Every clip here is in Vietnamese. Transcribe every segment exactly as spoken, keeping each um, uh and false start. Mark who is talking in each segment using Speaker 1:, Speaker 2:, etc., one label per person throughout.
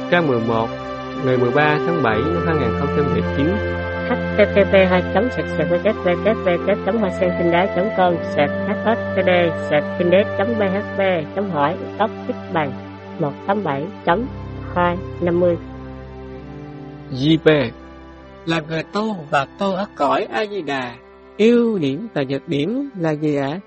Speaker 1: trang mười một, ngày mười ba tháng bảy năm hai nghìn không trăm lẻ chín.
Speaker 2: h t t p hai chấm sạc sạc w w w chấm hoa sen tinh đá chấm com sạc h s t d sạc tinh đế chấm b h p chấm hỏi tóc tích bằng một tám bảy chấm hai năm mươi.
Speaker 1: giê pê là người tu và tu ở cõi A Di Đà, ưu điểm và nhược điểm là gì ạ?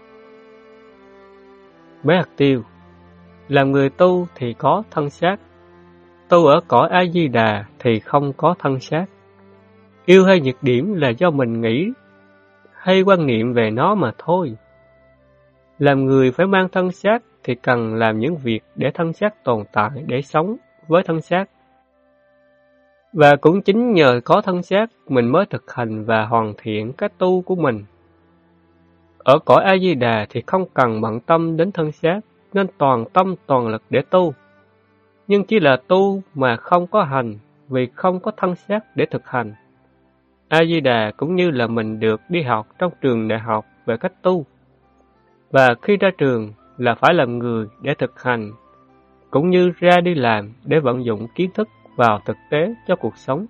Speaker 1: Bé hạt tiêu, làm người tu thì có thân xác, tu ở cõi A Di Đà thì không có thân xác. Yêu hay nhược điểm là do mình nghĩ hay quan niệm về nó mà thôi. Làm người phải mang thân xác thì cần làm những việc để thân xác tồn tại, để sống với thân xác. Và cũng chính nhờ có thân xác mình mới thực hành và hoàn thiện cái tu của mình. Ở cõi A Di Đà thì không cần bận tâm đến thân xác, nên toàn tâm toàn lực để tu. Nhưng chỉ là tu mà không có hành, vì không có thân xác để thực hành. A Di Đà cũng như là mình được đi học trong trường đại học về cách tu. Và khi ra trường là phải làm người để thực hành, cũng như ra đi làm để vận dụng kiến thức vào thực tế cho cuộc sống.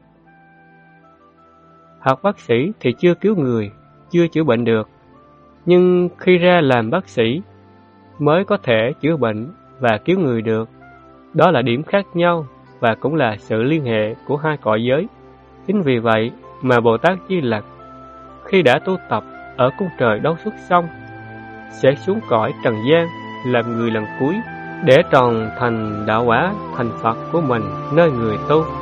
Speaker 1: Học bác sĩ thì chưa cứu người, chưa chữa bệnh được, nhưng khi ra làm bác sĩ mới có thể chữa bệnh và cứu người được. Đó là điểm khác nhau và cũng là sự liên hệ của hai cõi giới. Chính vì vậy mà Bồ Tát Di Lặc khi đã tu tập ở cung trời Đấu Xuất xong sẽ xuống cõi trần gian làm người lần cuối để tròn thành đạo quả thành Phật của mình nơi người tu.